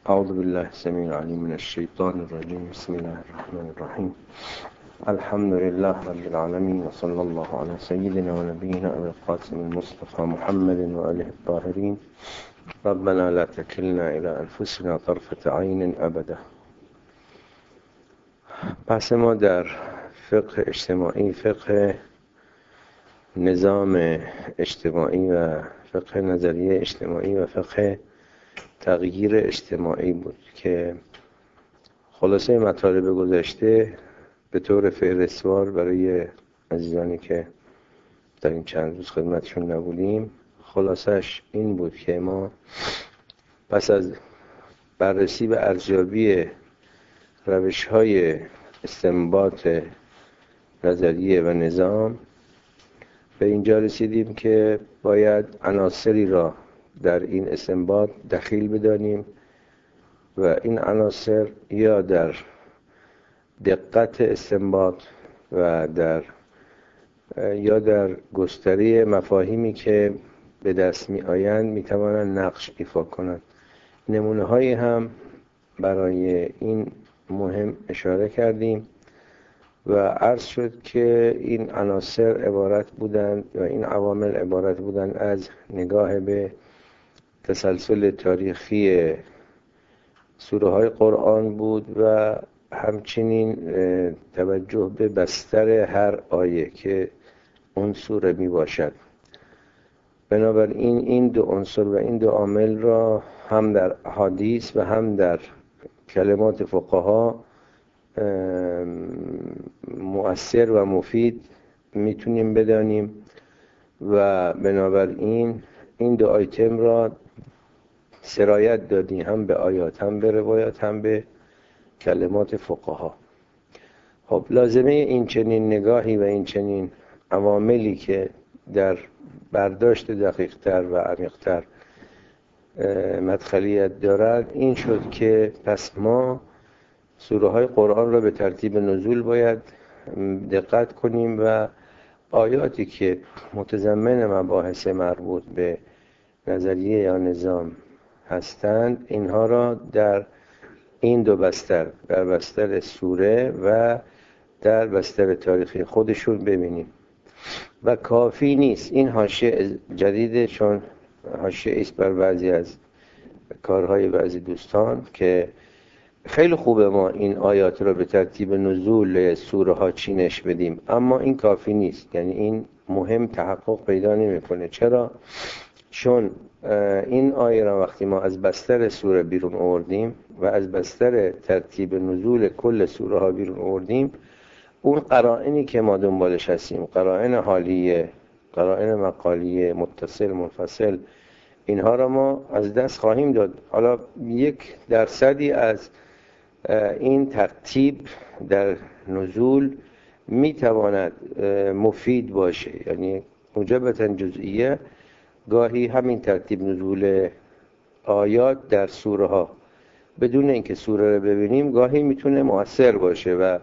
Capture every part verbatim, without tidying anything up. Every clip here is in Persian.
اعوذ بالله السميع العليم من الشيطان الرجيم. بسم الله الرحمن الرحيم. الحمد لله رب العالمين، وصلى الله على سيدنا ونبينا ابي القاسم المصطفى محمد وآله الطاهرين. ربنا لا تكلنا الى انفسنا طرفة عين ابدا. بحث ما در فقه اجتماعی، فقه نظام اجتماعی و فقه نظریه اجتماعی و فقه تغییر اجتماعی بود که خلاصه مطالب گذشته به طور فهرستوار برای عزیزانی که در این چند روز خدمتشون نبودیم، خلاصش این بود که ما پس از بررسی و ارزیابی روش‌های استنباط نظریه و نظام به اینجا رسیدیم که باید عناصری را در این استنباط دخیل بدانیم و این عناصر یا در دقت استنباط و در یا در گستره مفاهیمی که به دست می آیند می توانند نقش ایفا کنند. نمونه هایی هم برای این مهم اشاره کردیم و عرض شد که این عناصر عبارت بودند و این عوامل عبارت بودند از نگاه به تسلسل تاریخی سوره های قرآن بود و همچنین توجه به بستر هر آیه که اون سوره می باشد. بنابراین این دو عنصر و این دو عامل را هم در احادیث و هم در کلمات فقها مؤثر و مفید میتونیم بدانیم و بنابراین این دو آیتم را سرایت دادیم، هم به آیات، هم به روایات، هم به کلمات فقها. خب لازمه این چنین نگاهی و این چنین عواملی که در برداشت دقیق‌تر و عمیق‌تر مدخلیت دارد این شد که پس ما سوره های قرآن را به ترتیب نزول باید دقت کنیم و آیاتی که متضمن مباحث مربوط به نظریه یا نظام هستند اینها را در این دو بستر، در بستر سوره و در بستر تاریخی خودشون ببینیم. و کافی نیست، این حاشیه جدیده چون حاشیه است بر بعضی از کارهای بعضی دوستان که خیلی خوبه ما این آیات را به ترتیب نزول سوره ها چینش بدیم، اما این کافی نیست. یعنی این مهم تحقق پیدا نمی‌کنه. چرا؟ چون این آیه را وقتی ما از بستر سوره بیرون آوردیم و از بستر ترتیب نزول کل سوره ها بیرون آوردیم، اون قرائنی که ما دنبالش هستیم، قرائن حالیه، قرائن مقالیه، متصل، منفصل، اینها را ما از دست خواهیم داد. حالا یک درصدی از این ترتیب در نزول میتواند مفید باشه، یعنی موجبتا جزئیه. گاهی همین ترتیب نزول آیات در سوره ها بدون اینکه سوره رو ببینیم گاهی میتونه مؤثر باشه و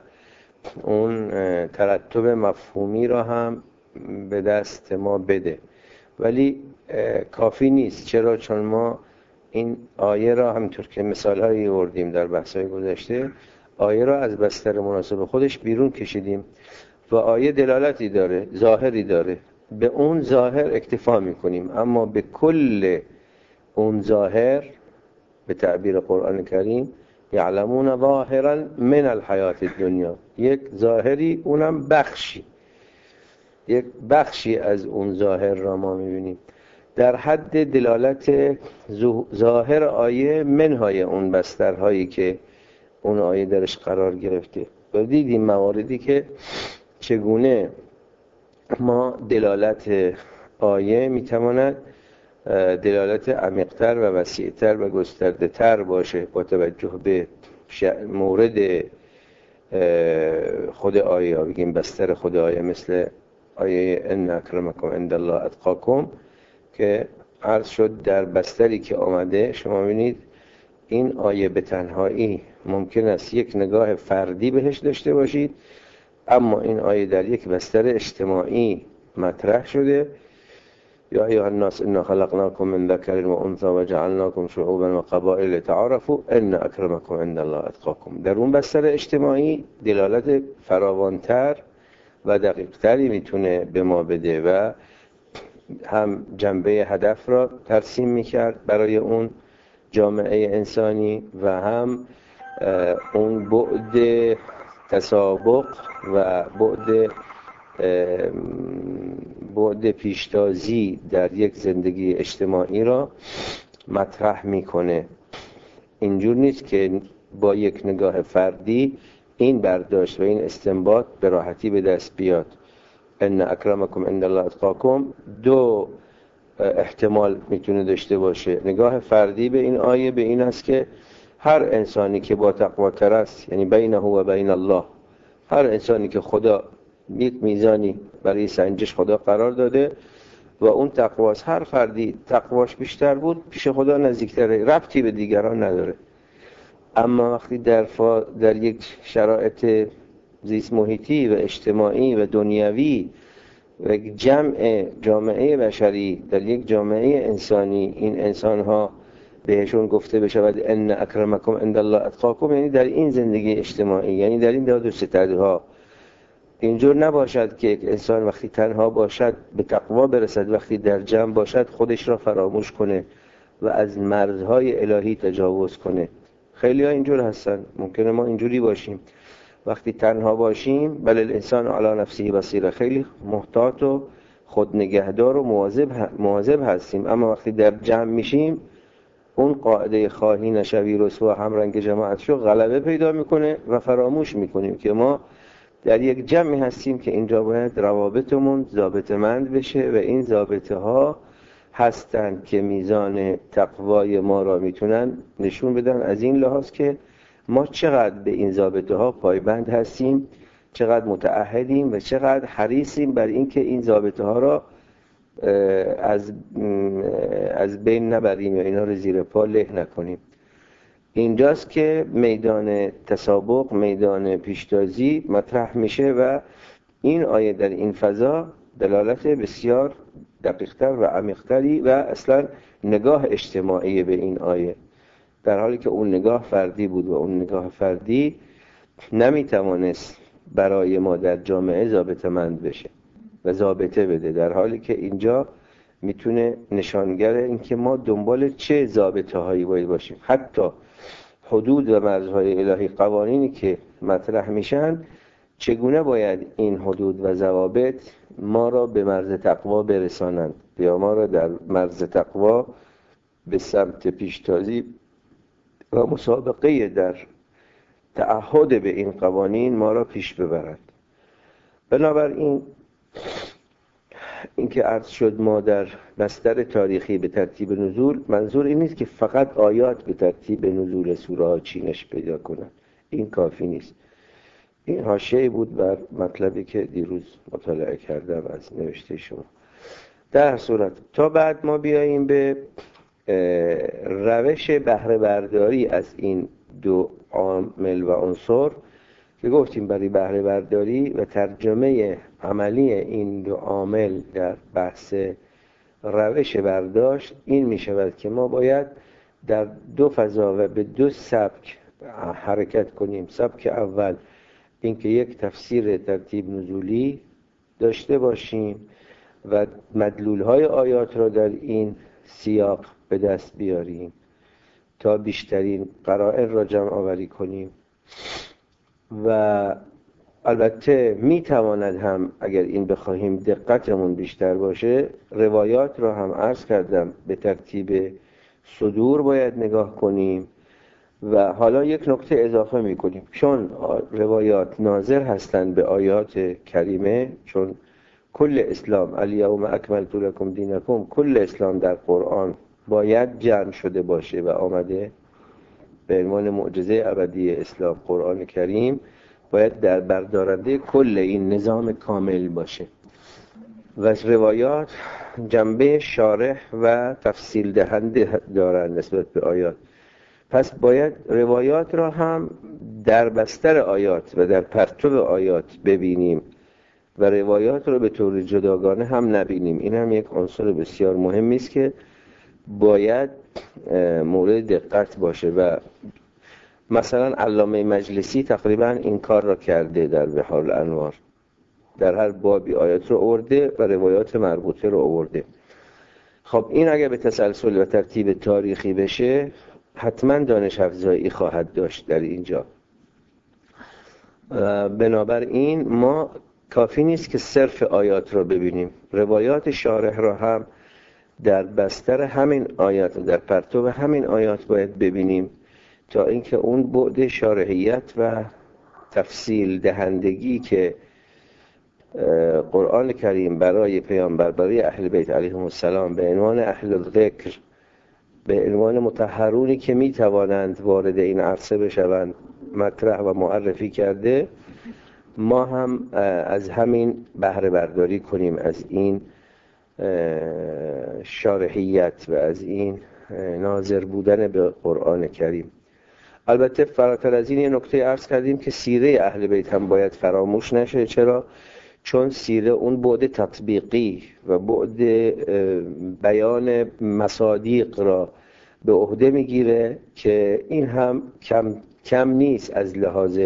اون ترتب مفهومی را هم به دست ما بده، ولی کافی نیست. چرا؟ چون ما این آیه را همینطور که مثال هایی آوردیم در بحث های گذشته، آیه را از بستر مناسب خودش بیرون کشیدیم و آیه دلالتی داره، ظاهری داره، به اون ظاهر اکتفا میکنیم، اما به کل اون ظاهر به تعبیر قرآن کریم یعلمون ظاهرا من الحیات الدنیا، یک ظاهری، اونم بخشی، یک بخشی از اون ظاهر را ما میبینیم در حد دلالت ظاهر آیه منهای اون بسترهایی که اون آیه درش قرار گرفته. و دیدیم مواردی که چگونه ما دلالت آیه میتواند دلالت عمیق‌تر و وسیع‌تر و گسترده‌تر باشه با توجه به مورد خود آیه، بگیم بستر خود آیه، مثل آیه ان اکرمکم عند الله اتقاکم که عرض شد در بستری که آمده. شما ببینید این آیه به تنهایی ممکن است یک نگاه فردی بهش داشته باشید، اما این آیه در یک بستر اجتماعی مطرح شده یا ایها الناس انا خلقناکم من ذکر و انثی و جعلناکم شعوبا و قبائل لتعارفوا ان اکرمکم عند الله اتقاکم. در اون بستر اجتماعی دلالت فراوانتر و دقیقتری میتونه به ما بده و هم جنبه هدف را ترسیم میکرد برای اون جامعه انسانی و هم اون بعد تسابق و بعد بعد پیشتازی در یک زندگی اجتماعی را مطرح میکنه. اینجور نیست که با یک نگاه فردی این برداشت و این استنباط به راحتی به دست بیاد. ان اکرمکم عند الله اتقاکم دو احتمال میتونه داشته باشه. نگاه فردی به این آیه به این است که هر انسانی که با تقواتر است، یعنی بینه و بین الله، هر انسانی که خدا یک میزانی برای سنجش خدا قرار داده و اون تقواست، هر فردی تقواش بیشتر بود پیش خدا نزدیکتره، ربطی به دیگران نداره. اما وقتی در, فا در یک شرایط زیست محیطی و اجتماعی و دنیوی و یک جمع جامعه بشری در یک جامعه انسانی این انسان‌ها بهشون گفته بشود ان اکرمکم عند الله اتقاکم، یعنی در این زندگی اجتماعی، یعنی در این داد و ستدها، اینجور نباشد که یک انسان وقتی تنها باشد به تقوا برسد، وقتی در جمع باشد خودش را فراموش کنه و از مرزهای الهی تجاوز کنه. خیلی ها اینجور هستن، ممکنه ما اینجوری باشیم، وقتی تنها باشیم بل الانسان علی نفسه بصیره، خیلی محتاط و خودنگهدار و مواظب مواظب هستیم، اما وقتی در جمع میشیم اون قاعده خواهی نشوی رسوا هم رنگ جماعت شو غلبه پیدا میکنه و فراموش میکنیم که ما در یک جمعی هستیم که اینجا باید روابطمون ضابطه‌مند بشه و این ضابطه ها هستند که میزان تقوای ما را میتونن نشون بدن، از این لحاظ که ما چقدر به این ضابطه ها پایبند هستیم، چقدر متعهدیم و چقدر حریصیم بر این که این ضابطه ها را از از بین نبریم یا اینا رو زیر پا له نکنیم. اینجاست که میدان تسابق، میدان پیشتازی مطرح میشه و این آیه در این فضا دلالت بسیار دقیقتر و عمیقتری و اصلا نگاه اجتماعی به این آیه، در حالی که اون نگاه فردی بود و اون نگاه فردی نمیتوانست برای ما در جامعه ضابطه‌مند بشه و ضابطه بده، در حالی که اینجا میتونه نشانگر این که ما دنبال چه ضابطه هایی باید باشیم. حتی حدود و مرزهای الهی، قوانینی که مطرح میشن، چگونه باید این حدود و ضوابط ما را به مرز تقوا برسانند یا ما را در مرز تقوا به سمت پیشتازی و مسابقه در تعهد به این قوانین ما را پیش ببرند. بنابراین این که عرض شد ما در بستر تاریخی به ترتیب نزول، منظور این نیست که فقط آیات به ترتیب نزول سوره ها چینش پیدا کنند، این کافی نیست. این حاشیه‌ای بود بر مطلبی که دیروز مطالعه کردم از نوشته شما. در صورت تا بعد ما بیاییم به روش بهره برداری از این دو عامل و عنصر که گفتیم برای بهره برداری و ترجمه عملی این دو عامل در بحث روش برداشت این می شود که ما باید در دو فضا و به دو سبک حرکت کنیم. سبک اول این که یک تفسیر ترتیب نزولی داشته باشیم و مدلولهای آیات را در این سیاق به دست بیاریم تا بیشترین قرائن را جمع آوری کنیم و البته می تواند هم اگر این بخواهیم دقتمون بیشتر باشه روایات را هم عرض کردم به ترتیب صدور باید نگاه کنیم و حالا یک نکته اضافه می کنیم، چون روایات ناظر هستند به آیات کریمه، چون کل اسلام الیوم اکملت لکم دینکم، کل اسلام در قرآن باید جمع شده باشه و آمده به عنوان معجزه ابدی اسلام. قرآن کریم باید در بردارنده کل این نظام کامل باشه و روایات جنبه شارح و تفصیل دهنده دارند نسبت به آیات. پس باید روایات را هم در بستر آیات و در پرتو آیات ببینیم و روایات رو به طور جداگانه هم نبینیم. این هم یک عنصر بسیار مهمی است که باید مورد دقت باشه و مثلا علامه مجلسی تقریبا این کار را کرده در بحار الانوار، در هر بابی آیات رو آورده و روایات مربوطه رو آورده. خب این اگه به تسلسل و ترتیب تاریخی بشه حتما دانش افزایی خواهد داشت در اینجا. بنابراین ما کافی نیست که صرف آیات رو ببینیم، روایات شارح را هم در بستر همین آیات، در پرتو همین آیات باید ببینیم تا اینکه اون بعد شارحیت و تفصیل دهندگی که قرآن کریم برای پیامبر، برای اهل بیت علیهم السلام به عنوان اهل الذکر، به عنوان مطهرونی که می توانند وارد این عرصه بشوند مطرح و معرفی کرده، ما هم از همین بهره برداری کنیم، از این شارحیت و از این ناظر بودن به قرآن کریم. البته فراتر از این یه نکته عرض کردیم که سیره اهل بیت هم باید فراموش نشه. چرا؟ چون سیره اون بعد تطبیقی و بعد بیان مصادیق را به عهده میگیره که این هم کم کم نیست از لحاظ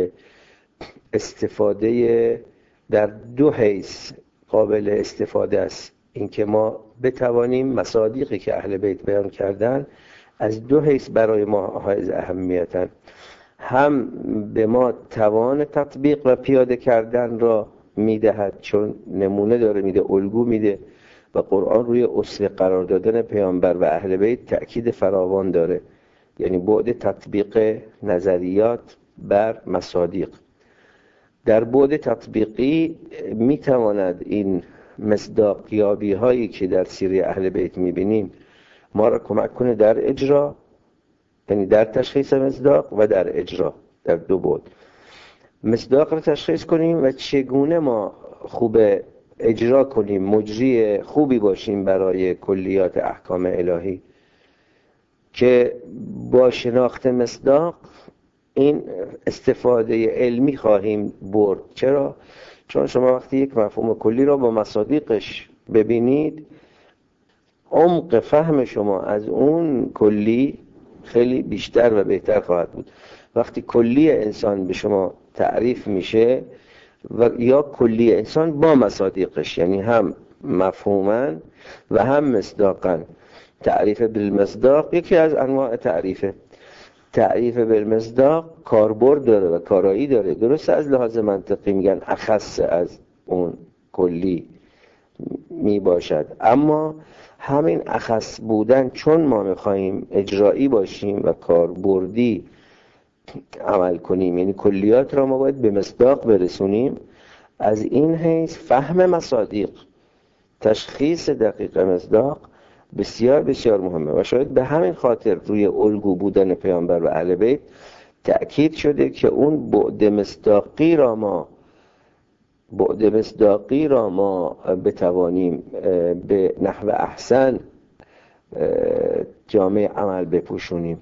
استفاده در دو حیث قابل استفاده است. اینکه ما بتوانیم مصادیقی که اهل بیت بیان کردن از دو حیث برای ما حائز اهمیتن، هم به ما توان تطبیق و پیاده کردن را میدهد چون نمونه داره میده، الگو میده و قرآن روی اصل قرار دادن پیامبر و اهل بیت تأکید فراوان داره، یعنی بعد تطبیق نظریات بر مصادیق. در بعد تطبیقی میتواند این مصداقیابی هایی که در سیره اهل بیت میبینیم ما را کمک کنه در اجرا، یعنی در تشخیص مصداق و در اجرا، در دو بعد. مصداق را تشخیص کنیم و چگونه ما خوب اجرا کنیم، مجری خوبی باشیم برای کلیات احکام الهی، که با شناخت مصداق این استفاده علمی خواهیم برد. چرا؟ چون شما وقتی یک مفهوم کلی را با مصادیقش ببینید، عمق فهم شما از اون کلی خیلی بیشتر و بهتر خواهد بود. وقتی کلی انسان به شما تعریف میشه و یا کلی انسان با مصادیقش، یعنی هم مفهوما و هم مصداقا. تعریف بالمصداق یکی از انواع تعریفه. تعریف بالمصداق کاربرد داره و کارایی داره. درست از لحاظ منطقی میگن اخص از اون کلی می باشد، اما همین اخص بودن چون ما میخواییم اجرایی باشیم و کاربردی عمل کنیم، یعنی کلیات را ما باید به مصداق برسونیم، از این حیث فهم مصادیق، تشخیص دقیق مصداق بسیار بسیار مهمه و شاید به همین خاطر روی الگو بودن پیامبر و اهل بیت تأکید شده که اون بعد مصداقی را ما بعد مصداقی را ما بتوانیم به نحو احسن جامعه عمل بپوشونیم.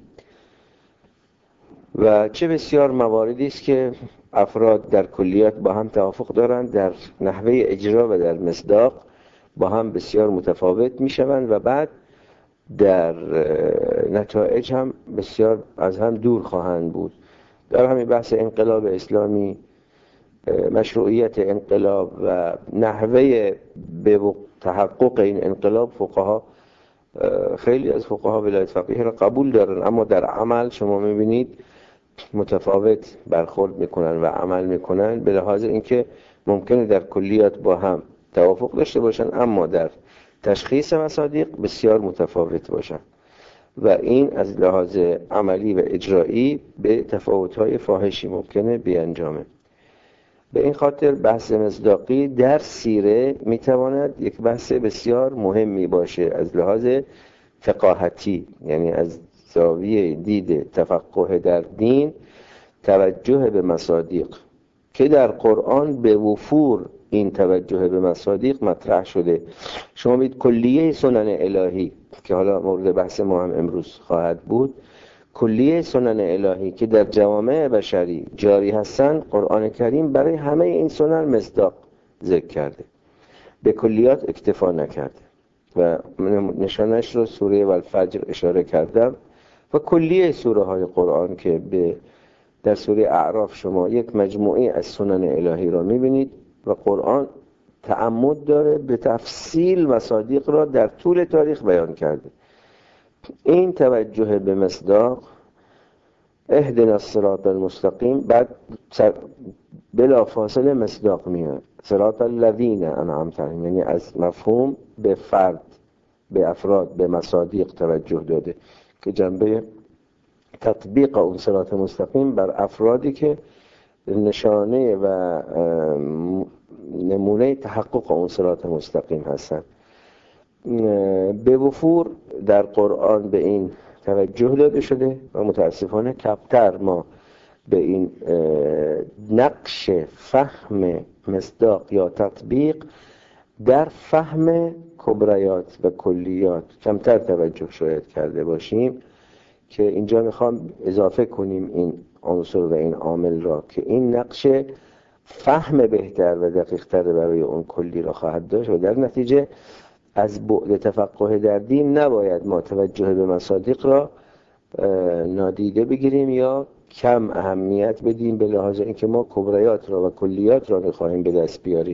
و چه بسیار مواردی است که افراد در کلیات با هم توافق دارند، در نحوه اجرا و در مصداق با هم بسیار متفاوت می شوند و بعد در نتایج هم بسیار از هم دور خواهند بود. در همین بحث انقلاب اسلامی، مشروعیت انقلاب و نحوه به تحقق این انقلاب، فقها خیلی از فقها ولایت فقیه را قبول دارن، اما در عمل شما میبینید متفاوت برخورد میکنن و عمل میکنن، به لحاظ اینکه ممکنه در کلیات با هم توافق داشته باشن اما در تشخیص مصادیق بسیار متفاوت باشن و این از لحاظ عملی و اجرایی به تفاوت‌های فاحشی ممکنه بیانجامه. به این خاطر بحث مصداقی در سیره میتواند یک بحث بسیار مهمی باشه از لحاظ فقاهتی، یعنی از زاویه دید تفقه در دین، توجه به مصادیق که در قرآن به وفور این توجه به مصادیق مطرح شده. شما بید کلیه سنن الهی که حالا مورد بحث ما هم امروز خواهد بود، کلیه سنن الهی که در جوامع بشری جاری هستن، قرآن کریم برای همه این سنن مصداق ذکر کرده، به کلیات اکتفا نکرده و نشانش رو سوره والفجر اشاره کردم و کلیه سوره های قرآن که به در سوره اعراف شما یک مجموعه از سنن الهی را میبینید و قرآن تعمد داره به تفصیل مصادیق را در طول تاریخ بیان کرده. این توجه به مصداق اهدنا الصراط المستقیم بعد بلا فاصله مصداق میاد، صراط الذین انعمت علیهم، یعنی از مفهوم به فرد، به افراد، به مصادیق توجه داده که جنبه تطبیق اون صراط مستقیم بر افرادی که نشانه و نمونه تحقق اون صراط مستقیم هستند. به وفور در قرآن به این توجه داده شده و متاسفانه کمتر ما به این نقش فهم مصداق یا تطبیق در فهم کبریات و کلیات کمتر توجه شاید کرده باشیم که اینجا میخوام اضافه کنیم این عنصر و این عامل را که این نقش فهم بهتر و دقیق‌تر برای اون کلی را خواهد داشت و در نتیجه از بعد تفقه در دین نباید ما توجه به مصادیق را نادیده بگیریم یا کم اهمیت بدیم به لحاظ اینکه ما کبریات را و کلیات را می‌خواهیم به دست بیاریم.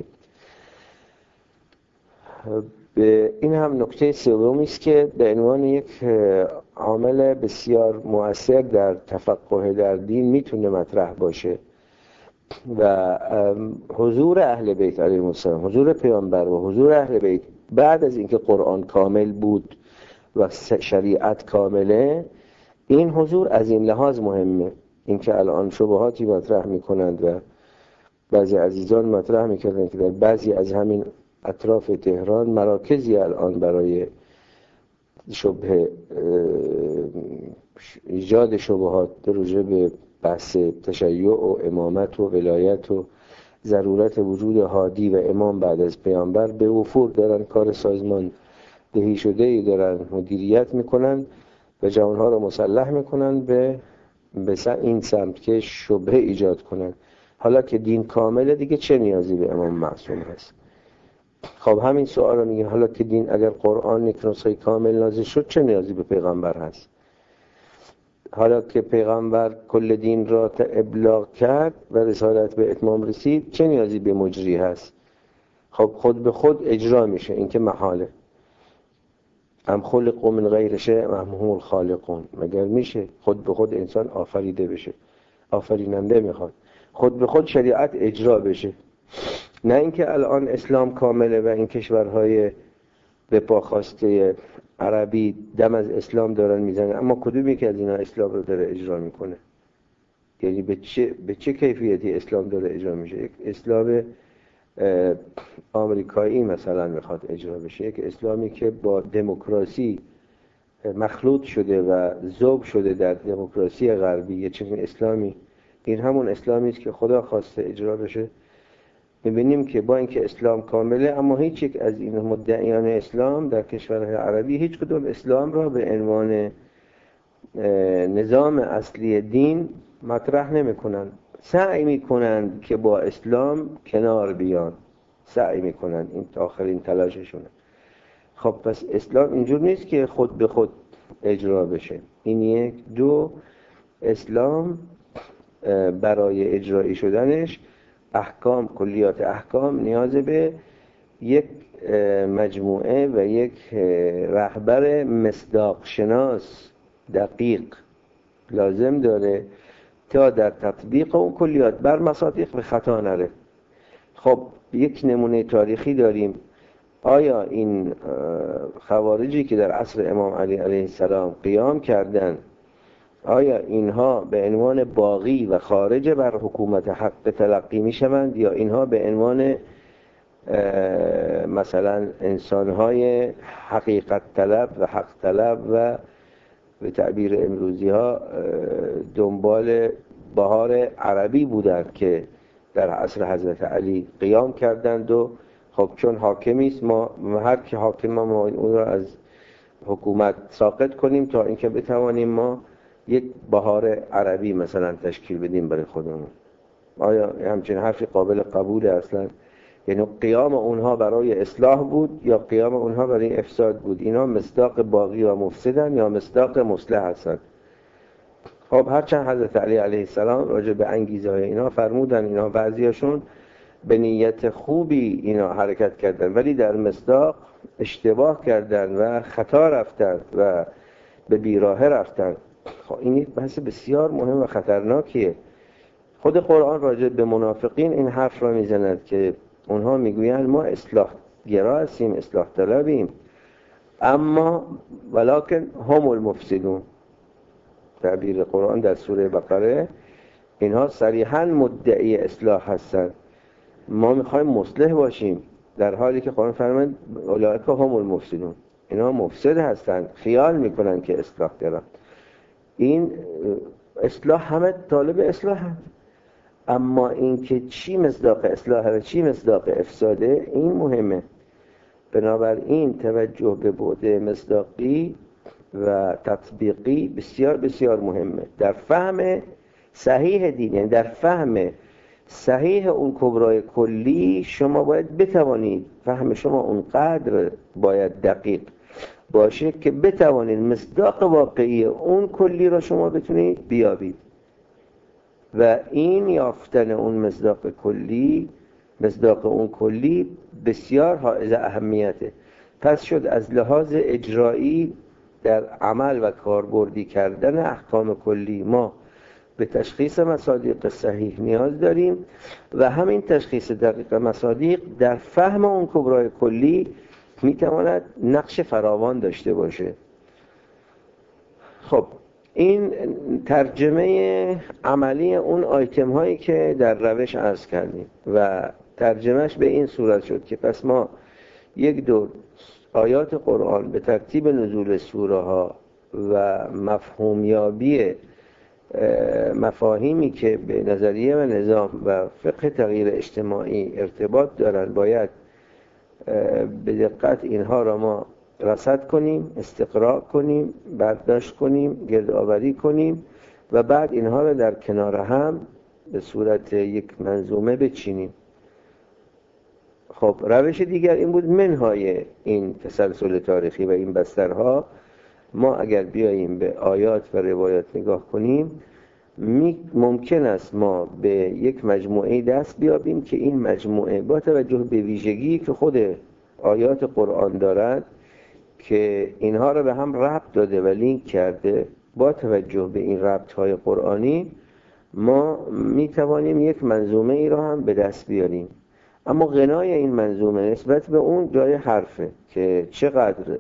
به این هم نکته سومی است که به عنوان یک عامل بسیار مؤثر در تفقه در دین میتونه مطرح باشه و حضور اهل بیت علیهم السلام، حضور پیامبر و حضور اهل بیت بعد از اینکه قرآن کامل بود و شریعت کامله، این حضور از این لحاظ مهمه. اینکه الان شبهاتی مطرح میکنند و بعضی عزیزان مطرح میکردند که در بعضی از همین اطراف تهران مراکزی الان برای شبه ایجاد شبهات راجع به بحث تشیع و امامت و ولایت و ضرورت وجود هادی و امام بعد از پیامبر به وفور دارن کار سازمان دهی شده ای دارن مدیریت میکنن و جوانها رو مسلح میکنن به به این سمت که شبهه ایجاد کنن. حالا که دین کامله دیگه چه نیازی به امام معصوم هست؟ خب همین سوال رو میگن، حالا که دین اگر قرآن یک نسخه کامل نازل شد چه نیازی به پیغمبر هست؟ حالا که پیغمبر کل دین را ابلاغ کرد و رسالت به اتمام رسید چه نیازی به مجری هست؟ خب خود به خود اجرا میشه، این که محاله. ام خلقوا من غیر شیء ام هم الخالقون، مگر میشه خود به خود انسان آفریده بشه؟ آفریننده میخواد خود به خود شریعت اجرا بشه، نه اینکه الان اسلام کامله و این کشورهای به پا خواسته عربی دم از اسلام دارن میزنن، اما کدومی که از اینا اسلام رو داره اجرا میکنه؟ یعنی به چه به چه کیفیتی اسلام داره اجرا میشه؟ یک اسلام آمریکایی مثلا میخواد اجرا بشه، یک اسلامی که با دموکراسی مخلوط شده و ذوب شده در دموکراسی غربی، یه چنین اسلامی، این همون اسلامی است که خدا خواسته اجرا بشه. می‌بینیم که با اینکه اسلام کامله اما هیچ یک از این مدعیان اسلام در کشورهای عربی هیچ کدوم اسلام را به عنوان نظام اصلی دین مطرح نمی‌کنند. سعی می‌کنند که با اسلام کنار بیان، سعی می‌کنند، این تا آخرین تلاششونه. خب پس اسلام اینجور نیست که خود به خود اجرا بشه. این یک. دو، اسلام برای اجرایی شدنش احکام، کلیات احکام نیاز به یک مجموعه و یک رهبر مصداق شناس دقیق لازم داره تا در تطبیق اون کلیات بر مصادیق به خطا نره. خب یک نمونه تاریخی داریم. آیا این خوارجی که در عصر امام علی علیه السلام قیام کردند، آیا اینها به عنوان باغی و خارج بر حکومت حق تلقی می شوند یا اینها به عنوان مثلا انسانهای حقیقت طلب و حق طلب و به تعبیر امروزی ها دنبال بهار عربی بودند که در عصر حضرت علی قیام کردند و خب چون حاکمی است ما هر که حاکم ما اون را از حکومت ساقط کنیم تا اینکه بتوانیم ما یک بهار عربی مثلا تشکیل بدیم برای خودمون. آیا همچین حرفی قابل قبول اصلا؟ یعنی قیام اونها برای اصلاح بود یا قیام اونها برای افساد بود. اینا مصداق باقی و مفسدن یا مصداق مصلح هستن. خب هرچند حضرت علی علیه السلام راجع به انگیزه های اینا فرمودن، اینا بعضیاشون به نیت خوبی اینا حرکت کردن ولی در مصداق اشتباه کردن و خطا رفتن و به بیراهه رفتن. خب این یک بحث بسیار مهم و خطرناکیه. خود قرآن راجع به منافقین این حرف را میزند که اونها میگویند ما اصلاح گرا هستیم، اصلاح طلبیم، اما ولکن هم المفسدون. تعبیر قرآن در سوره بقره اینها صریحاً مدعی اصلاح هستند. ما میخوایم مصلح باشیم، در حالی که قرآن فرمود اولئک هم المفسدون، اینها مفسد هستند، خیال میکنن که اصلاح دارن. این اصلاح همه طالب اصلاح هست، اما این که چی مصداق اصلاح و چی مصداق افساده این مهمه. بنابراین توجه به بعد مصداقی و تطبیقی بسیار بسیار مهمه در فهم صحیح دین. یعنی در فهم صحیح اون کبرای کلی شما باید بتوانید، فهم شما اونقدر باید دقیق باشه که بتوانید مصداق واقعی اون کلی را شما بتونید بیابید. و این یافتن اون مصداق کلی، مصداق اون کلی بسیار حائز اهمیته. پس شد از لحاظ اجرایی در عمل و کاربردی کردن احکام کلی ما به تشخیص مصادیق صحیح نیاز داریم و همین تشخیص دقیق مصادیق در فهم اون کبرای کلی میتواند نقش فراوان داشته باشه. خب این ترجمه عملی اون آیتم هایی که در روش عرض کردیم و ترجمهش به این صورت شد که پس ما یک دور آیات قرآن به ترتیب نزول سوره ها و مفهومیابی مفاهیمی که به نظریه و نظام و فقه تغییر اجتماعی ارتباط دارن باید به دقت اینها را ما رصد کنیم، استقراء کنیم، برداشت کنیم، گردآوری کنیم و بعد اینها را در کنار هم به صورت یک منظومه بچینیم. خب روش دیگر این بود منهای این تسلسل تاریخی و این بسترها ما اگر بیاییم به آیات و روایات نگاه کنیم ممکن است ما به یک مجموعه دست بیابیم که این مجموعه با توجه به ویژگی که خود آیات قرآن دارد که اینها را به هم ربط داده و لینک کرده، با توجه به این ربط‌های قرآنی ما میتوانیم یک منظومه ای را هم به دست بیاریم. اما غنای این منظومه نسبت به اون جای حرفه که چقدر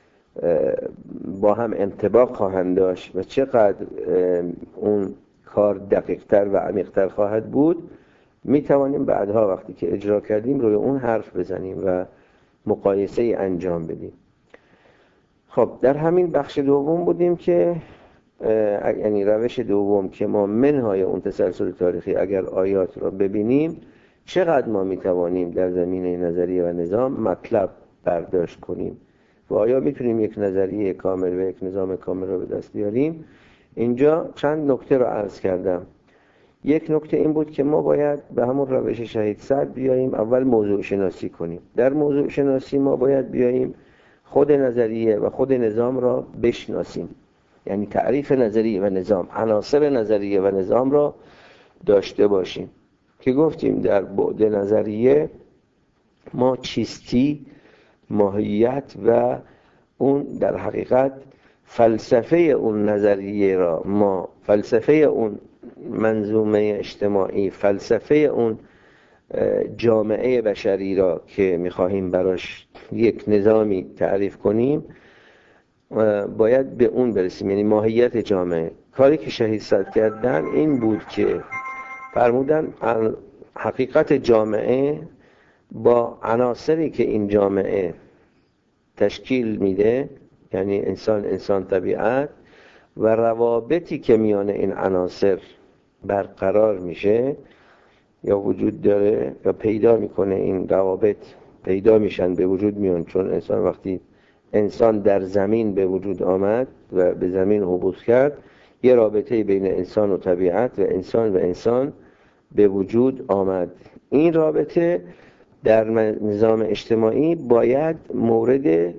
با هم انطباق خواهند داشت و چقدر اون کار دقیق‌تر و عمیق‌تر خواهد بود میتوانیم بعدها وقتی که اجرا کردیم روی اون حرف بزنیم و مقایسه ای انجام بدیم. خب در همین بخش دوم بودیم که یعنی روش دوم که ما منهای اون تسلسل تاریخی اگر آیات را ببینیم چقدر ما میتوانیم در زمینه نظریه و نظام مطلب برداشت کنیم و آیا میتونیم یک نظریه کامل و یک نظام کامل را به دست بیاریم. اینجا چند نکته را عرض کردم. یک نکته این بود که ما باید به همون روش شهید سعد بیاییم اول موضوع شناسی کنیم. در موضوع شناسی ما باید بیاییم خود نظریه و خود نظام را بشناسیم، یعنی تعریف نظریه و نظام، عناصر نظریه و نظام را داشته باشیم که گفتیم در بعد نظریه ما چیستی، ماهیت و اون در حقیقت فلسفه اون نظریه را، ما فلسفه اون منظومه اجتماعی، فلسفه اون جامعه بشری را که میخواهیم براش یک نظامی تعریف کنیم باید به اون برسیم، یعنی ماهیت جامعه. کاری که شهید سعد کردن این بود که فرمودن حقیقت جامعه با عناصری که این جامعه تشکیل میده، یعنی انسان، انسان، طبیعت و روابطی که میان این عناصر برقرار میشه یا وجود داره یا پیدا میکنه، این روابط پیدا میشن، به وجود میان. چون انسان وقتی انسان در زمین به وجود آمد و به زمین هبوط کرد یه رابطه بین انسان و طبیعت و انسان و انسان به وجود آمد. این رابطه در نظام اجتماعی باید مورد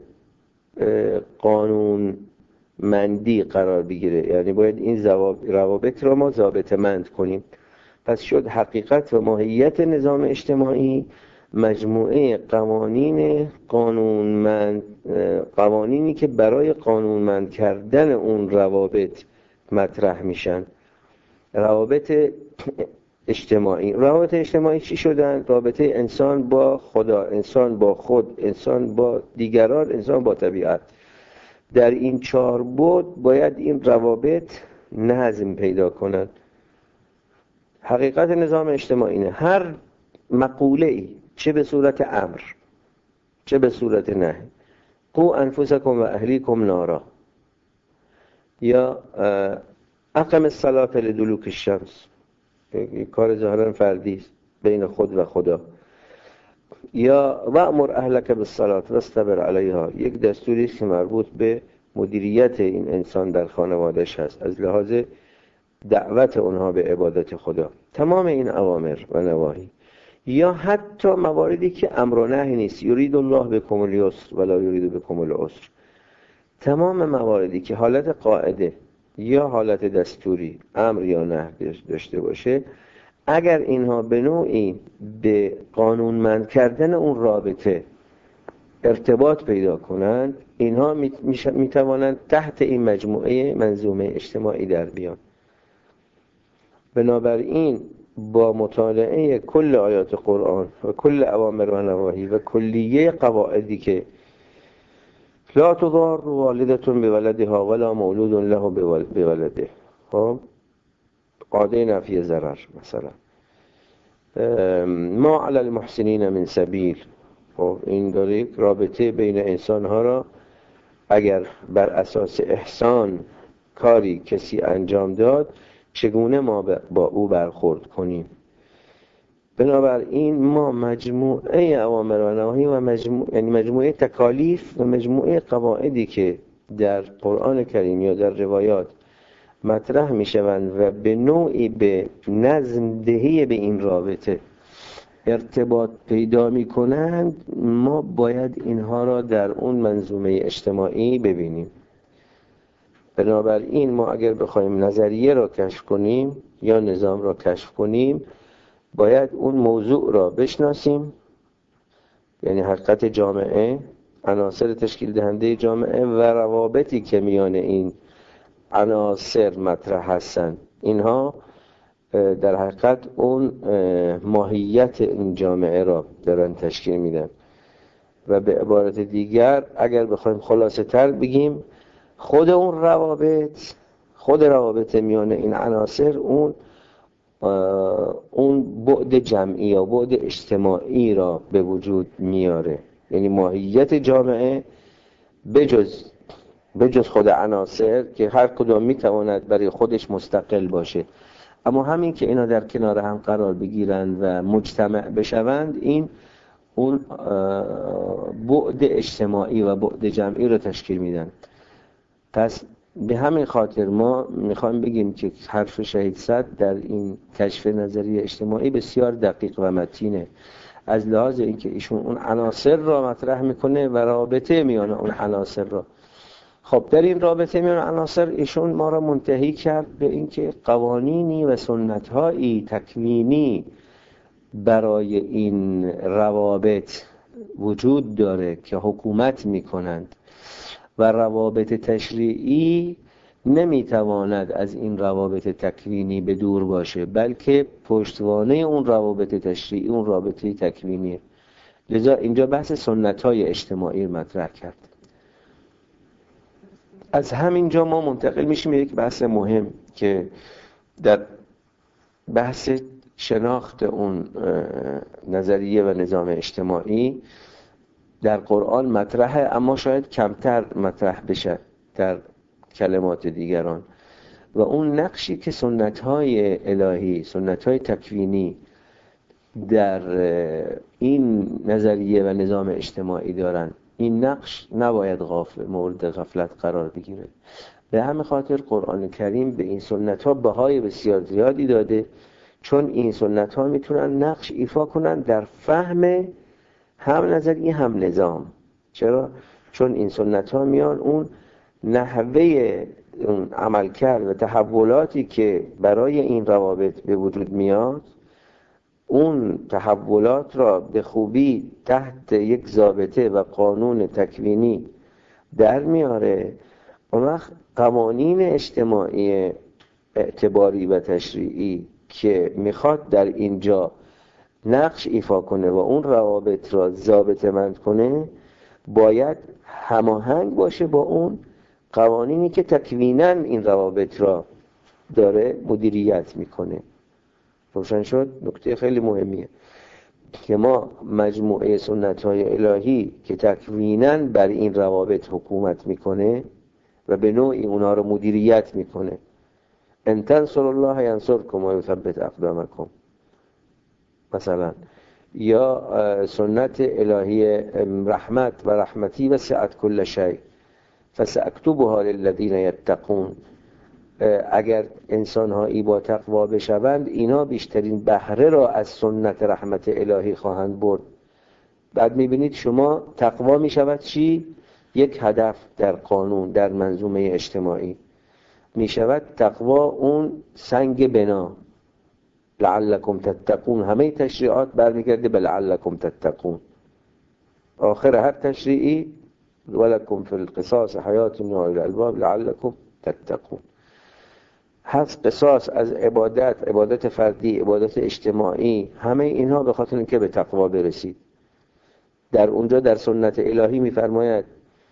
قانون مندی قرار بگیره، یعنی باید این روابط را ما ضابطه‌مند کنیم. پس شد حقیقت و ماهیت نظام اجتماعی مجموعه قوانین قانونمند، قوانینی که برای قانونمند کردن اون روابط مطرح میشن. روابط اجتماعی روابط اجتماعی چی شدن؟ رابطه انسان با خدا، انسان با خود، انسان با دیگران، انسان با طبیعت. در این چهار بعد باید این روابط نظم پیدا کنند. حقیقت نظام اجتماعی نه هر مقوله ای، چه به صورت امر چه به صورت نهی، قو انفسکم و اهلیکم نارا، یا اقم الصلاة لدلوک الشمس، کار ظاهرا فردی است بین خود و خدا، یا وامر اهلک بالصلاة واصطبر علیها، یک دستوری است که مربوط به مدیریت این انسان در خانواده‌اش هست از لحاظ دعوت اونها به عبادت خدا. تمام این اوامر و نواهی، یا حتی مواردی که امر و نهی نیست، یرید الله بکم الیسر ولا یرید بکم العسر، تمام مواردی که حالت قاعده یا حالت دستوری، امر یا نهی داشته باشه، اگر اینها به نوعی به قانونمند کردن اون رابطه ارتباط پیدا کنند، اینها می توانند تحت این مجموعه منظومه اجتماعی در بیان. بنابراین با مطالعه کل آیات قرآن و کل اوامر و نواهی و کلیه قواعدی که لا تضار والدتون بولدها ولا مولود له بولده، خب قاعده نفی ضرر مثلا، ما علی المحسنین من سبیل، خب این داره یک رابطه بین انسان ها را اگر بر اساس احسان کاری کسی انجام داد چگونه ما با او برخورد کنیم. بنابراین ما مجموعه اوامر و نواهی و مجموعه یعنی مجموعه تکالیف و مجموعه قواعدی که در قرآن کریم یا در روایات مطرح می شوند و به نوعی به نظم دهی به این رابطه ارتباط پیدا می کنند، ما باید اینها را در اون منظومه اجتماعی ببینیم. بنابراین ما اگر بخوایم نظریه را کشف کنیم یا نظام را کشف کنیم، باید اون موضوع را بشناسیم، یعنی حقیقت جامعه، عناصر تشکیل دهنده جامعه و روابطی که میان این عناصر مطرح هستند. اینها در حقیقت اون ماهیت این جامعه را دارن تشکیل میدن. و به عبارت دیگر اگر بخوایم خلاصه تر بگیم، خود اون روابط خود روابط میان این عناصر اون اون بعد جمعی یا بعد اجتماعی را به وجود میاره. یعنی ماهیت جامعه بجز بجز خود عناصر که هر کدام میتواند برای خودش مستقل باشه، اما همین که اینا در کنار هم قرار بگیرند و مجتمع بشوند، این اون بعد اجتماعی و بعد جمعی را تشکیل میدن. پس به همین خاطر ما میخوایم بگیم که حرف شهید صدر در این کشف نظریه اجتماعی بسیار دقیق و متینه، از لحاظ اینکه ایشون اون عناصر را مطرح میکنه و رابطه میان اون عناصر را. خب در این رابطه میان عناصر ایشون ما را منتهی کرد به اینکه قوانینی و سنت‌هایی تکوینی برای این روابط وجود داره که حکومت میکنند و روابط تشریعی نمیتواند از این روابط تکوینی به دور باشه، بلکه پشتوانه اون روابط تشریعی اون رابطه تکوینیه. لذا اینجا بحث سنت‌های اجتماعی مطرح کرد. از همینجا ما منتقل میشیم یک بحث مهم که در بحث شناخت اون نظریه و نظام اجتماعی در قرآن مطرحه، اما شاید کمتر مطرح بشه در کلمات دیگران، و اون نقشی که سنت‌های الهی، سنت‌های تکوینی در این نظریه و نظام اجتماعی دارن، این نقش نباید غافل مورد غفلت قرار بگیره. به همین خاطر قرآن کریم به این سنت‌ها بهای بسیار زیادی داده، چون این سنت‌ها میتونن نقش ایفا کنن در فهم هم نظری هم نظام. چرا؟ چون این سنت ها میان اون نحوه اون عمل کرد و تحولاتی که برای این روابط به وجود میاد، اون تحولات را به خوبی تحت یک ضابطه و قانون تکوینی در میاره. اون وقت قوانین اجتماعی اعتباری و تشریعی که میخواد در اینجا نقش ایفا کنه و اون روابط را ضابطه‌مند کنه، باید هماهنگ باشه با اون قوانینی که تکویناً این روابط را داره مدیریت میکنه. روشن شد؟ نکته خیلی مهمیه که ما مجموعه سنت‌های الهی که تکویناً بر این روابط حکومت میکنه و به نوعی اونا رو مدیریت میکنه. ان تنصروا الله ینصرکم و یثبت اقدامکم مثلا، یا سنت الهی رحمت و رحمتی وسعت کل شیء فساکتبها للذین یتقون. اگر انسان‌هایی با تقوا بشوند، اینا بیشترین بهره را از سنت رحمت الهی خواهند برد. بعد میبینید شما تقوا میشود چی؟ یک هدف در قانون، در منظومه اجتماعی میشود تقوا اون سنگ بنا. لعلکم تتقون، همه تشریعات برمیگرده به لعلکم تتقون. آخر هر تشریعی ولکم فی القصاص حیات یا اولی الالباب لعلکم تتقون. هست قصاص از عبادت، عبادت فردی، عبادت اجتماعی، همه اینها به خاطر اینکه به تقوا برسید. در اونجا در سنت الهی میفرماید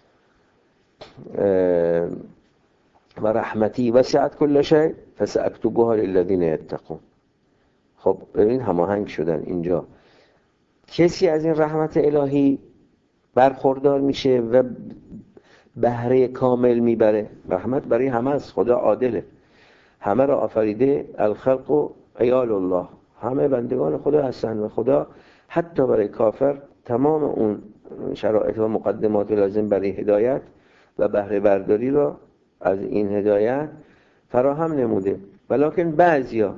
و رحمتی وسعت کل شیء فساکتبها للذین یتقون. خب ببین هماهنگ شدن اینجا. کسی از این رحمت الهی برخوردار میشه و بهره کامل میبره. رحمت برای همه است، خدا عادله، همه را آفریده، الخلق و عیال الله، همه بندگان خدا هستن و خدا حتی برای کافر تمام اون شرایط و مقدمات لازم برای هدایت و بهره برداری را از این هدایت فراهم نموده. ولکن بعضیا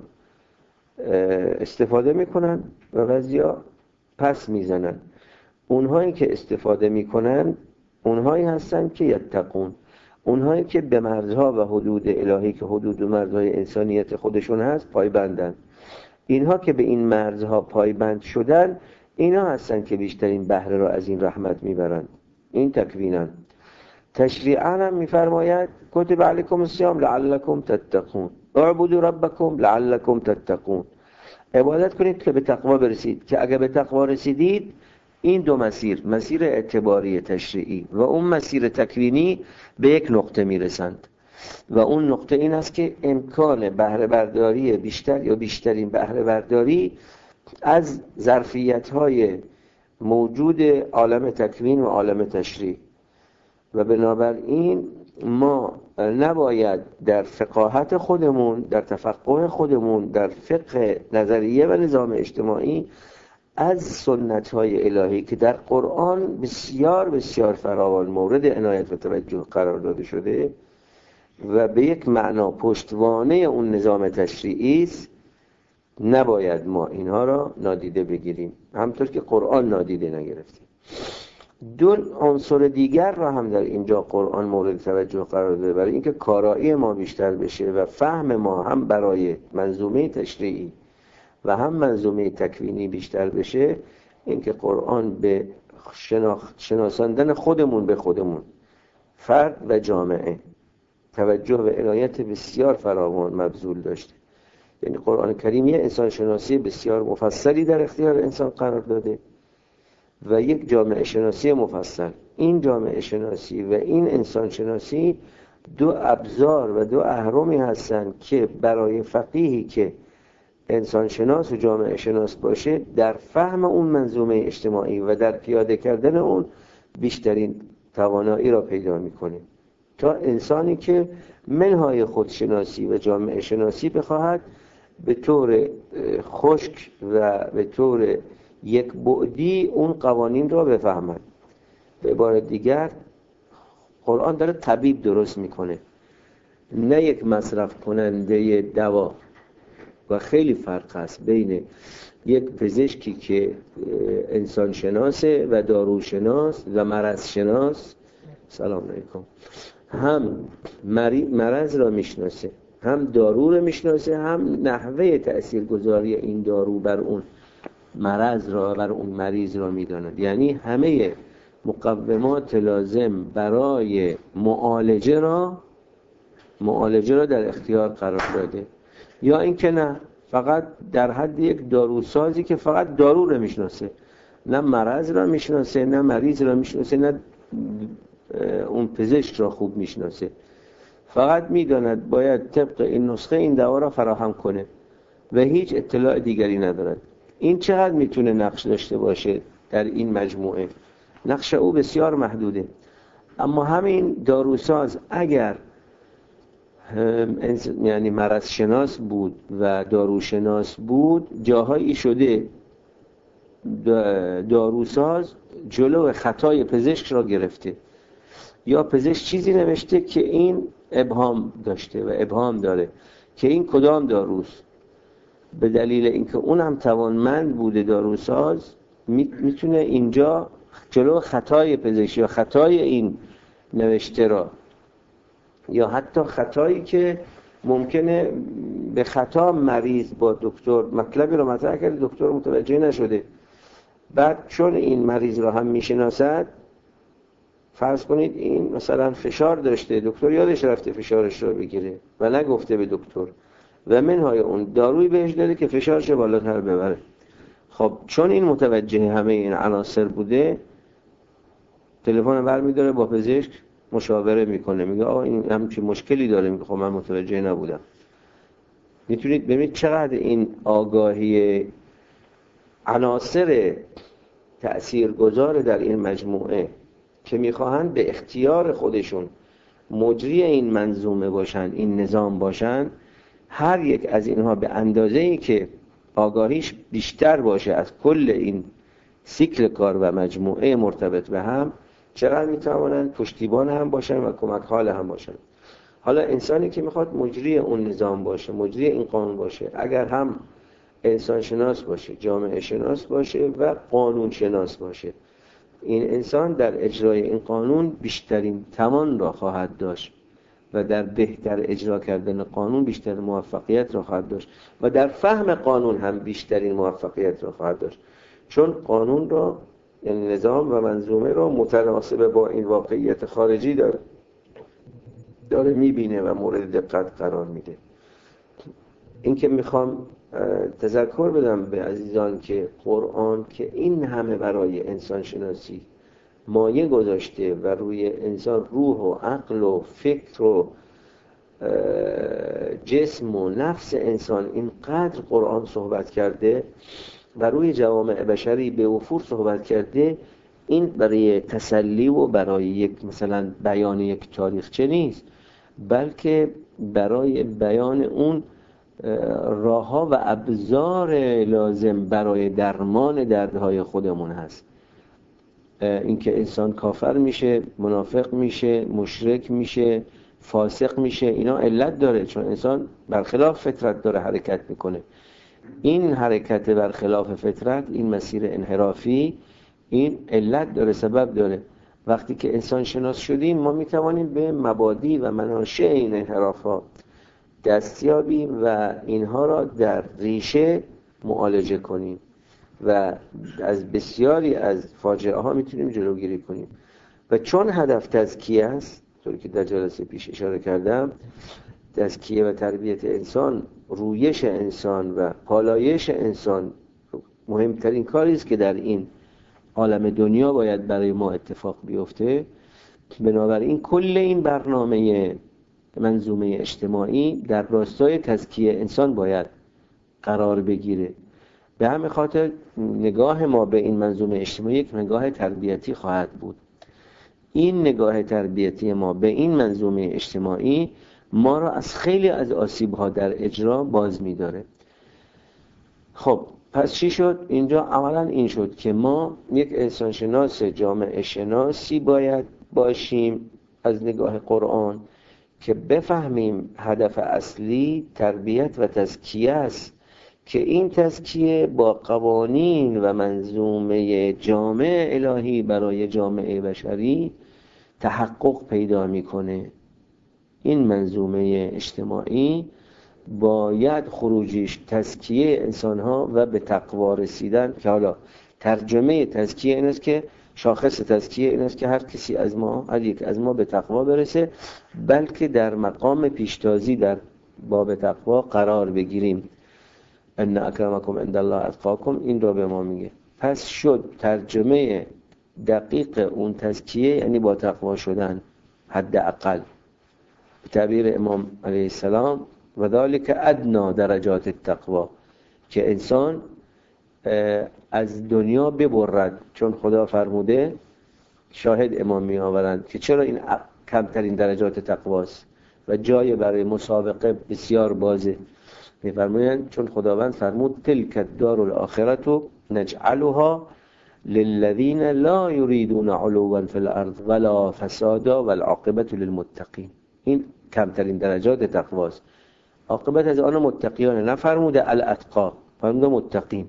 استفاده میکنن و بعضیا پس میزنن. اونهایی که استفاده میکنن اونهایی هستن که یتقون، اونهایی که به مرزها و حدود الهی که حدود و مرزهای انسانیت خودشون هست پایبندن. اینها که به این مرزها پایبند شدن، اینا هستن که بیشترین بهره را از این رحمت میبرند. این تکوینن. تشریعاً هم میفرماید کتب علیکم الصیام لعلکم تتقون، اعبدوا ربکم لعلکم تتقون. عبادت کنید که به تقوا برسید، که اگر به تقوا رسیدید این دو مسیر، مسیر اعتباری تشریعی و اون مسیر تکوینی، به یک نقطه میرسند و اون نقطه این است که امکان بهره برداری بیشتر یا بیشترین بهره برداری از ظرفیت‌های موجود عالم تکوین و عالم تشریع. و بنابراین ما نباید در فقاهت خودمون، در تفقه خودمون، در فقه نظریه و نظام اجتماعی از سنت‌های الهی که در قرآن بسیار بسیار فراوان مورد عنایت و توجه قرار داده شده و به یک معنا پشتوانه اون نظام تشریعی است، نباید ما اینها را نادیده بگیریم، همطور که قرآن نادیده نگرفتیم. دو عنصر دیگر را هم در اینجا قرآن مورد توجه قرار داده برای اینکه کارایی ما بیشتر بشه و فهم ما هم برای منظومه تشریعی و هم منظومه تکوینی بیشتر بشه. اینکه قرآن به شناخت شناساندن خودمون به خودمون، فرد و جامعه، توجه و عنایت بسیار فراوان مبذول داشته. یعنی قرآن کریم یه انسان شناسی بسیار مفصلی در اختیار انسان قرار داده و یک جامعه شناسی مفصل. این جامعه شناسی و این انسان شناسی دو ابزار و دو اهرمی هستند که برای فقیهی که انسان شناس و جامعه شناس باشه، در فهم اون منظومه اجتماعی و در پیاده کردن اون بیشترین توانایی را پیدا میکنه، تا انسانی که منهای خودشناسی و جامعه شناسی بخواهد به طور خشک و به طور یک بعدی اون قوانین را بفهمد. به عبارت دیگر قرآن داره طبیب درست میکنه، نه یک مصرف کننده دوا. و خیلی فرق هست بین یک پزشکی که انسان شناسه و داروشناس و مرض شناس. سلام علیکم. هم مرض را میشناسه، هم دارو را میشناسه، هم نحوه تاثیرگذاری این دارو بر اون مرض را، بر اون مریض را میداند. یعنی همه مقومات لازم برای معالجه را معالجه را در اختیار قرار داده. یا اینکه نه، فقط در حد یک داروسازی که فقط دارو را میشناسه، نه مرض را میشناسه، نه مریض را میشناسه، نه اون پزشک را خوب میشناسه. فقط میداند باید طبق این نسخه این دوا را فراهم کنه و هیچ اطلاع دیگری ندارد. این چقدر میتونه نقش داشته باشه در این مجموعه؟ نقش او بسیار محدوده. اما همین داروساز اگر یعنی مرض شناس بود و داروشناس بود، جاهایی شده داروساز جلو خطای پزشک را گرفته، یا پزشک چیزی نوشته که این ابهام داشته و ابهام داره که این کدام داروست. به دلیل اینکه اون هم توانمند بوده داروساز، میتونه اینجا جلو خطای پزشک یا خطای این نوشته را، یا حتی خطایی که ممکنه به خطا مریض با دکتر مطلبی رو مطرح کرده، دکتر متوجه نشده، بعد چون این مریض را هم میشناسد، فرض کنید این مثلا فشار داشته، دکتر یادش رفته فشارش رو بگیره و نگفته به دکتر و منهای اون داروی بهش داده که فشارش بالاتر ببره. خب چون این متوجه همه این عناصر بوده، تلفن برمی‌داره با پزشک مشاوره میکنه، میگه آقا این همچین مشکلی داره. میگه خب من متوجه نبودم. میتونید ببینید چقدر این آگاهی عناصر تأثیرگذار در این مجموعه که میخواهند به اختیار خودشون مجری این منظومه باشن، این نظام باشن، هر یک از اینها به اندازه‌ای که آگاهیش بیشتر باشه از کل این سیکل کار و مجموعه مرتبط به هم، چقدر میتوانند پشتیبان هم باشن و کمک حال هم باشن. حالا انسانی که میخواد مجری اون نظام باشه، مجری این قانون باشه، اگر هم انسان شناس باشه، جامعه شناس باشه و قانون شناس باشه، این انسان در اجرای این قانون بیشترین توان را خواهد داشت و در بهتر اجرا کردن قانون بیشتر موفقیت را خواهد داشت و در فهم قانون هم بیشترین موفقیت را خواهد داشت، چون قانون را، یعنی نظام و منظومه را متناسب با این واقعیت خارجی داره داره میبینه و مورد دقت قرار میده. این که میخوام تذکر بدم به عزیزان که قرآن که این همه برای انسان شناسی مایه گذاشته و روی انسان روح و عقل و فکر و جسم و نفس انسان اینقدر قرآن صحبت کرده و روی جوامع بشری به وفور صحبت کرده، این برای تسلی و برای یک مثلا بیان یک تاریخچه نیست، بلکه برای بیان اون راه‌ها و ابزار لازم برای درمان دردهای خودمون هست. اینکه انسان کافر میشه، منافق میشه، مشرک میشه، فاسق میشه، اینا علت داره، چون انسان برخلاف فطرت داره حرکت میکنه. این حرکت برخلاف فطرت، این مسیر انحرافی، این علت داره، سبب داره. وقتی که انسان شناس شدیم، ما میتوانیم به مبادی و مناشأ این انحرافات دست یابیم و اینها را در ریشه معالجه کنیم و از بسیاری از فاجعه ها میتونیم جلوگیری کنیم. و چون هدف تزکیه است، طوری که در جلسه پیش اشاره کردم، تزکیه و تربیت انسان، رویش انسان و پالایش انسان مهمترین کاری است که در این عالم دنیا باید برای ما اتفاق بیفته. بنابراین کل این برنامه منظومه اجتماعی در راستای تزکیه انسان باید قرار بگیره. به همین خاطر نگاه ما به این منظومه اجتماعی یک نگاه تربیتی خواهد بود. این نگاه تربیتی ما به این منظومه اجتماعی ما را از خیلی از آسیب‌ها در اجرا باز می‌داره. خب پس چی شد؟ اینجا اولا این شد که ما یک انسان شناس جامعه شناسی باید باشیم از نگاه قرآن که بفهمیم هدف اصلی تربیت و تزکیه است که این تزکیه با قوانین و منظومه جامع الهی برای جامعه بشری تحقق پیدا میکنه. این منظومه اجتماعی باید خروجیش تزکیه انسانها و به تقوا رسیدن، که حالا ترجمه تزکیه این است که شاخص تزکیه این است که هر کسی از ما، هر یک از ما به تقوا برسه، بلکه در مقام پیشتازی در باب تقوا قرار بگیریم. ان اکرمکم عند الله اتقاکم، این رو به ما میگه. پس شد ترجمه دقیق اون تزکیه یعنی با تقوا شدن، حداقل به تعبیر امام علیه السلام و ذالک ادنا درجات التقوا، که انسان از دنیا ببرد، چون خدا فرموده، شاهد امام می آورند که چرا این کمترین درجات تقواست و جای برای مسابقه بسیار بازه. می فرمایند چون خداوند فرمود تلک الدار الاخرة نجعلها للذین لا یریدون علوا فی الارض ولا فسادا والعاقبة للمتقین. این کمترین درجات تقواست. عاقبت از آن متقیانه، نفرموده الاتقا، فرموده متقین.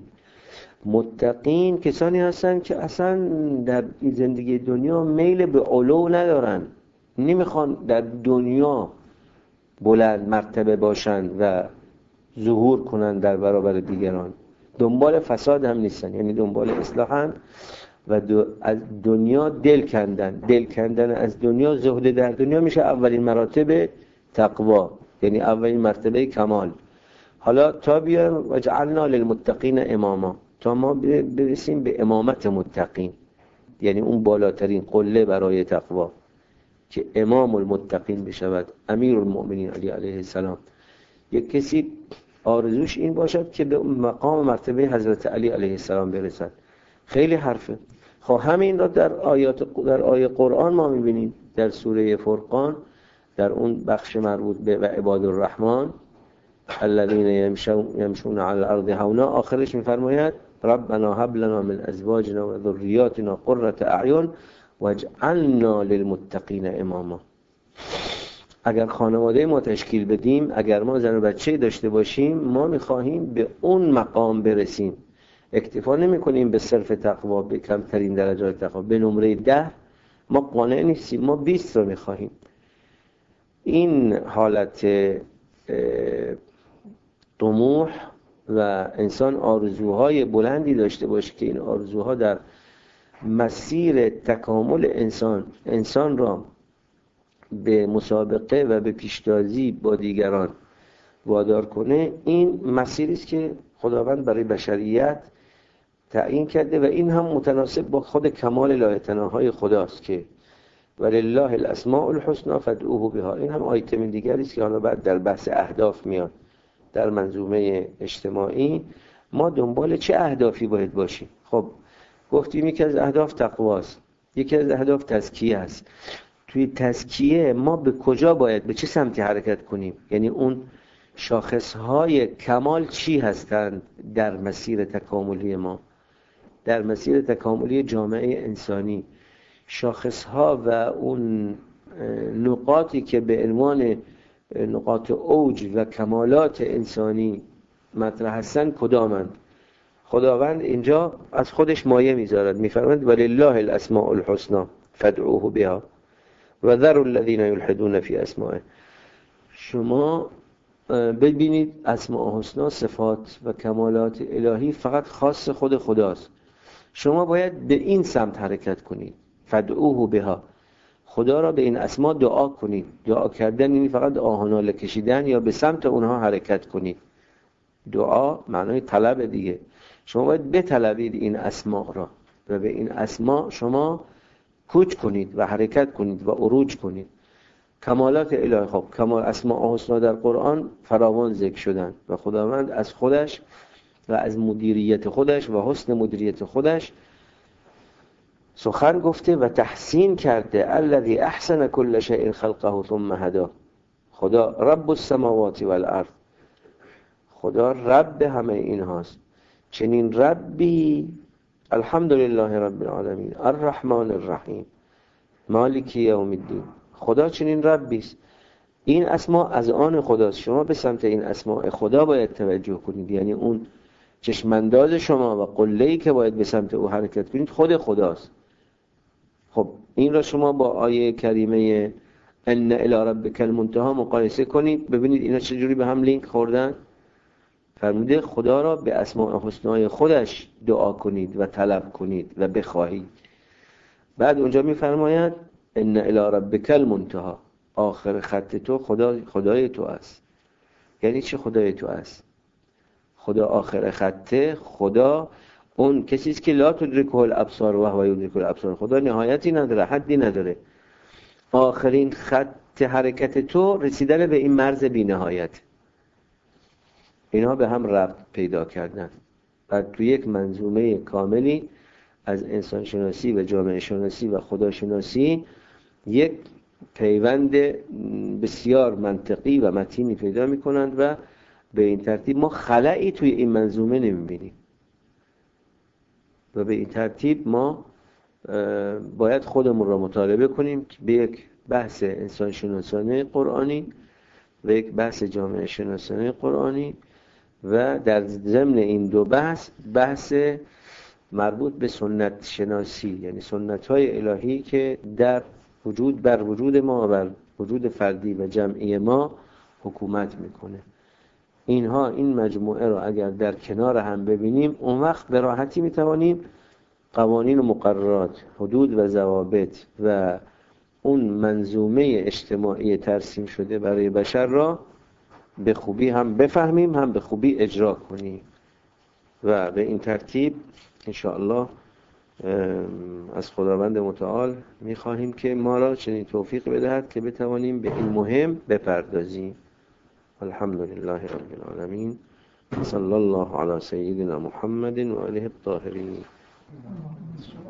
متقین کسانی هستن که اصلا در زندگی دنیا میل به علو ندارن، نمیخوان در دنیا بلند مرتبه باشن و ظهور کنن در برابر دیگران، دنبال فساد هم نیستن، یعنی دنبال اصلاحن و دو از دنیا دل کندن. دل کندن از دنیا، زهد در دنیا میشه اولین مراتب تقوا، یعنی اولین مرتبه کمال. حالا تا بیایم و جعلنا للمتقین اماما، تا ما برسیم به امامت متقین، یعنی اون بالاترین قله برای تقوا، که امام المتقین بشود، امیر المؤمنین علی علیه السلام. یک کسی آرزوش این باشد که به مقام مرتبه حضرت علی علیه السلام برسد. خیلی حرفه. خب همین را در آیات در آیه قرآن ما میبینیم، در سوره فرقان، در اون بخش مربوط به و عباد الرحمن الذين يمشون على الارض هونا، آخرش میفرماید ربنا هب لنا من ازواجنا و ذریاتنا قرة اعین واجعلنا للمتقین اماما. اگر خانواده ما تشکیل بدیم، اگر ما زن و بچه داشته باشیم، ما میخواهیم به اون مقام برسیم. اکتفا نمی کنیم به صرف تقوا، به کمترین درجات تقوا، به نمره ده ما قانع نیستیم، ما بیست رو میخواهیم. این حالت طموح و انسان آرزوهای بلندی داشته باشه که این آرزوها در مسیر تکامل انسان انسان را به مسابقه و به پیشتازی با دیگران وادار کنه، این مسیری است که خداوند برای بشریت تعیین کرده و این هم متناسب با خود کمال لایتناهای خداست که ولله الاسماء الحسنى فادعوه بها. این هم آیتم دیگری است که حالا بعد در بحث اهداف میاد. در منظومه اجتماعی ما دنبال چه اهدافی باید باشیم؟ خب گفتیم یکی از اهداف تقواست، یکی از اهداف تزکیه است. توی تزکیه ما به کجا باید، به چه سمتی حرکت کنیم؟ یعنی اون شاخصهای کمال چی هستند در مسیر تکاملی ما، در مسیر تکاملی جامعه انسانی؟ شاخصها و اون نقاطی که به عنوان نقاط اوج و کمالات انسانی مطرح هستن کدامند؟ خداوند اینجا از خودش مایه میذارد، میفرماید ولله الاسماء الحسنى فادعوه بها و ذروا الذين يلحدون في اسمائه. شما ببینید اسماء حسنا، صفات و کمالات الهی فقط خاص خود خداست، شما باید به این سمت حرکت کنید. فادعوه بها، خدا را به این اسما دعا کنید. دعا کردن یعنی فقط آهناله کشیدن یا به سمت اونها حرکت کنید. دعا معنای طلب دیگه. شما باید بطلبید این اسما را و به این اسما شما کوچ کنید و حرکت کنید و عروج کنید. کمالات الهی، خب کمال اسماء حسنا در قرآن فراوان ذکر شدن و خداوند از خودش و از مدیریت خودش و حسن مدیریت خودش سخن گفته و تحسین کرده. الذی احسن کل شیء خلقه ثم هداه. خدا رب السماوات والارض، خدا رب همه این هاست. چنین ربی، الحمدلله رب العالمین الرحمن الرحیم مالک یوم الدین. خدا چنین ربی است. این اسما از آن خداست، شما به سمت این اسماء خدا باید توجه کنید. یعنی اون چشمانداز شما و قله‌ای که باید به سمت او حرکت کنید خود خداست. خب این را شما با آیه کریمه ان الی ربک المنتهی مقایسه کنید، ببینید اینا چجوری به هم لینک خوردن. فرموده خدا را به اسماء حسنای خودش دعا کنید و طلب کنید و بخواهید. بعد اونجا میفرماید ان الی ربک المنتهی، آخر خط تو خدا خدای تو است. یعنی چه خدای تو است؟ خدا آخر خطه، خدا اون کسی است که لا تدرکه الابصار و هو یدرک الابصار، خدا نهایتی نداره، حدی نداره. آخرین خط حرکت تو رسیدن به این مرز بی نهایت. اینا به هم ربط پیدا کردن. بعد تو یک منظومه کاملی از انسان شناسی و جامعه شناسی و خدا شناسی یک پیوند بسیار منطقی و متینی پیدا میکنند و به این ترتیب ما خلایی توی این منظومه نمیبینیم و به این ترتیب ما باید خودمون را مطالبه کنیم که به یک بحث انسان شناسانه قرآنی و یک بحث جامعه شناسانه قرآنی و در ضمن این دو بحث بحث مربوط به سنت شناسی، یعنی سنت های الهی که در وجود بر وجود ما و بر وجود فردی و جمعی ما حکومت میکنه. اینها این مجموعه رو اگر در کنار هم ببینیم اون وقت به راحتی میتوانیم قوانین و مقررات، حدود و ضوابط و اون منظومه اجتماعی ترسیم شده برای بشر را به خوبی هم بفهمیم هم به خوبی اجرا کنیم و به این ترتیب انشاءالله از خداوند متعال میخواهیم که ما را چنین توفیق بدهد که بتوانیم به این مهم بپردازیم. الحمدلله رب العالمین، صلی الله علی سیدنا محمد و آله الطاهرین.